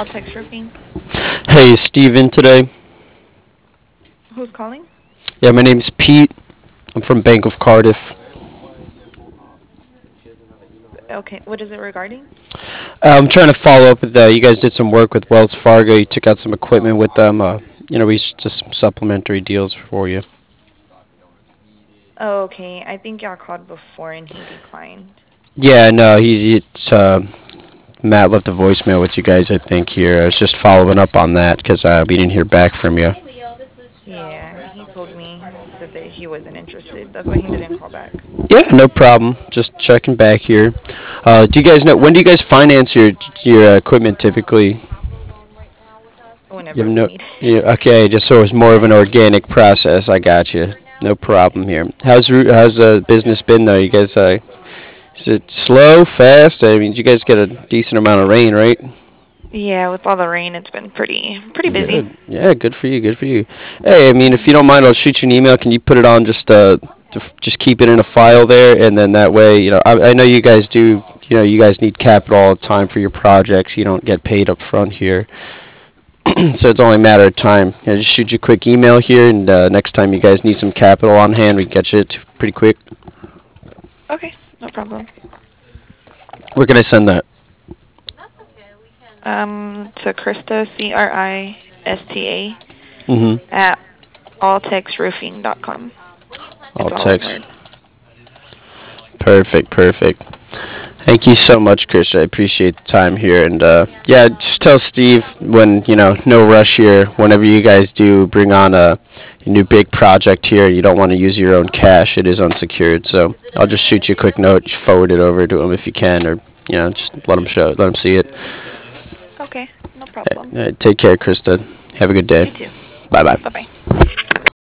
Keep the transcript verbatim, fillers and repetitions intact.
Altex Roofing. Hey, is Steven today? Who's calling? Yeah, my name's Pete. I'm from Bank of Cardiff. Okay, what is it regarding? Uh, I'm trying to follow up with that. You guys did some work with Wells Fargo. You took out some equipment with them. Uh, you know, we s- just some supplementary deals for you. Oh, okay. I think y'all called before and he declined. Yeah, no, he it's uh, Matt left a voicemail with you guys. I think here. I was just following up on that because uh, we didn't hear back from you. Yeah, he told me. He said that he wasn't interested. That's why he didn't call back. Yeah, no problem. Just checking back here. Uh, do you guys know when do you guys finance your your uh, equipment typically? You Whenever have we no. need Yeah, it. okay, just so it's more of an organic process. I got you. No problem here. How's Ru- how's uh, business been though? You guys, uh, is it slow, fast? I mean, you guys get a decent amount of rain, right? Yeah, with all the rain, it's been pretty pretty busy. Good. Yeah, good for you. Good for you. Hey, I mean, if you don't mind, I'll shoot you an email. Can you put it on just uh, to f- just keep it in a file there, and then that way, you know, I, I know you guys do. You know, you guys need capital all the time for your projects. You don't get paid up front here. So it's only a matter of time. I just shoot you a quick email here, and uh, next time you guys need some capital on hand, we can get you it pretty quick. Okay, no problem. Where can I send that? Um, to Krista, C R I S T A, Mm-hmm. at alltex roofing dot com. I'll It's all one text. word. Perfect, perfect. Thank you so much, Chris. I appreciate the time here, and uh, yeah, just tell Steve when you know, no rush here. Whenever you guys do bring on a, a new big project here, you don't want to use your own cash. It is unsecured, so I'll just shoot you a quick note, just forward it over to him if you can, or you know, just let him show, let him see it. Okay, no problem. Uh, take care, Krista. Have a good day. You too. Bye bye. Bye-bye.